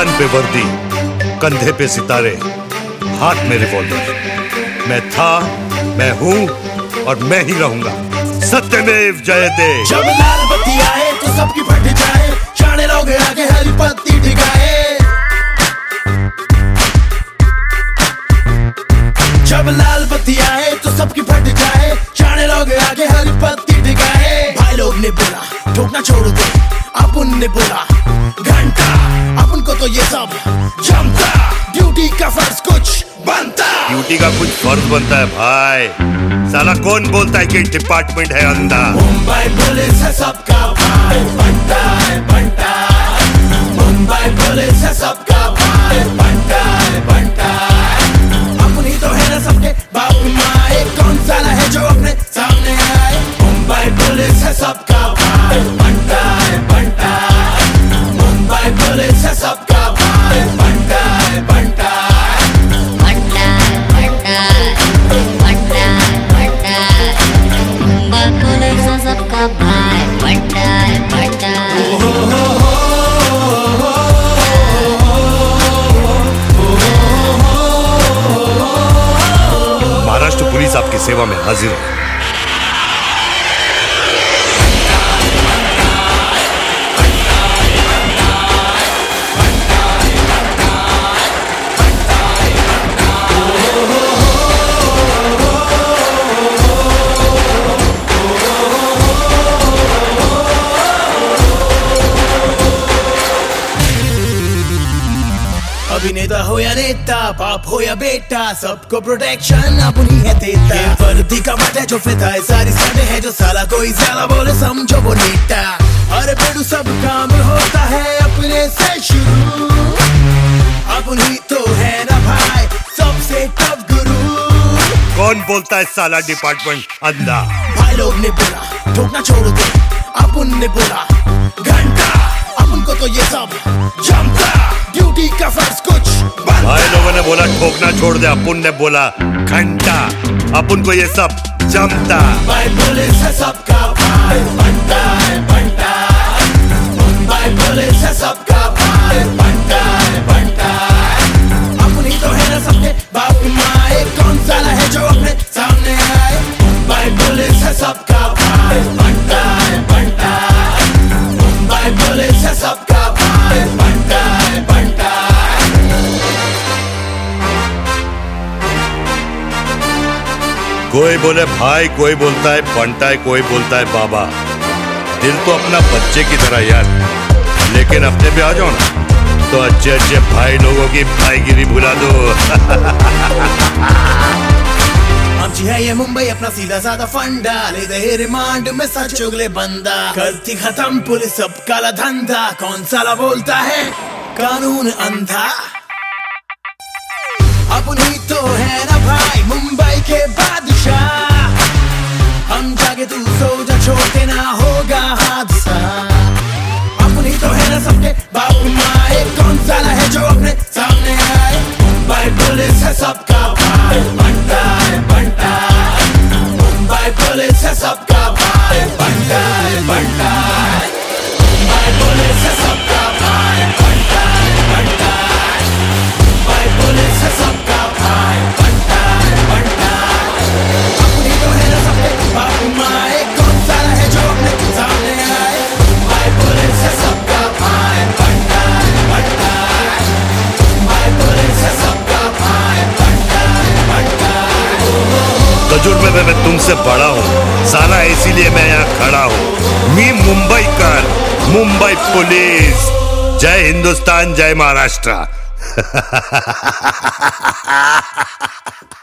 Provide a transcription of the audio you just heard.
तन पे वर्दी, कंधे पे सितारे, हाथ में रिवॉल्वर। मैं था, मैं हूँ और मैं ही रहूंगा। सत्यमेव जयते। जब लाल बत्ती आए तो सबकी फट जाए, जाने लोग आगे हरी पत्ती टिकाए। जब लाल बत्ती आए तो सबकी फट जाए, जाने लोग आगे हरी पत्ती टिकाए। भाई लोग ने बोला ठोकना छोड़ दो, अपन ने बोला घंटा, अपन को तो ये सब जमता। ड्यूटी का फर्ज कुछ बनता, ड्यूटी का कुछ फर्ज बनता है भाई। साला कौन बोलता है कि डिपार्टमेंट है अंधा? मुंबई पुलिस है सबका भाई, बनता है बनता। मुंबई पुलिस है सबका भाई, बनता है बनता। अपनी तो है ना सबके बाप माए, कौन साला है जो अपने सामने आए? मुंबई पुलिस है सबका भाई, बनता है बनता। मुंबई पुलिस है सबका भाई, बनता है बनता। सबका भाई बनता है बनता। महाराष्ट्र पुलिस आपकी सेवा में हाजिर है। अभिनेता हो या नेता, बाप हो या बेटा, सबको प्रोटेक्शन अपनी है देता। ये वर्दी का मत है जो फिदा है, सारी साडे है जो साला कोई ज्यादा बोले समझो वो नेता। अरे बेडू सब काम होता है अपने से शुरू, अपन ही तो है ना भाई सबसे टफ गुरु। कौन बोलता है साला डिपार्टमेंट अंधा? भाई लोग ने बोला ठोकना छोड़ दो, अपन ने बोला घंटा, अपन को तो ये सब जमता। ड्यूटी का फर्ज कुछ बनता। भाई लोगों ने बोला ठोकना छोड़ दे, अपुन ने बोला घंटा, अपुन को ये सब जमता। मुंबई पुलिस है सबका भाई, बनता है बनता। मुंबई पुलिस है सबका भाई, बनता है बनता। अपनी तो है ना सबके बाप माए, कौन साला है जो अपने सामने आए? मुंबई पुलिस है सबका भाई, बनता है बनता। मुंबई पुलिस है सबका भाई, बनता है बनता। कोई बोले भाई, कोई बोलता है बनता है, कोई बोलता है बाबा। दिल तो अपना बच्चे की तरह यार, लेकिन अपने पे आ जाओ ना तो अच्छे अच्छे भाई लोगों की भाईगिरी भुला दो। आमची है ये मुंबई अपना सीधा साधा फंडा, ले दे रिमांड में सच चुगले बंदा। करती खत्म पुलिस सब काला धंधा, कौन साला बोलता है कानून अंधा? अपन ही तो है ना भाई मुंबई के बादशाह, हम जागे तू सो जा, छोटे ना होगा हादसा। अपन ही तो है ना सबके बाप माए, कौन साला है जो अपने सामने आए? मुंबई पुलिस है सबका भाई, बनता है बनता। मुंबई पुलिस है सबका भाई, बनता है बनता। मुंबई पुलिस है सबका भाई, बनता है बनता। मुंबई पुलिस है सबका भाई, बनता है बनता। अपनी तो है ना सबके बाप माए, कौन साला है जो अपने सामने आए? मुंबई पुलिस है सबका भाई, बनता है बनता। मुंबई पुलिस है सबका भाई, बनता है बनता। तजुर्बे में मैं तुमसे बड़ा हूँ साला, इसीलिए मैं यहाँ खड़ा हूँ। मी मुंबई कर, मुंबई पुलिस। जय हिंदुस्तान, जय महाराष्ट्र।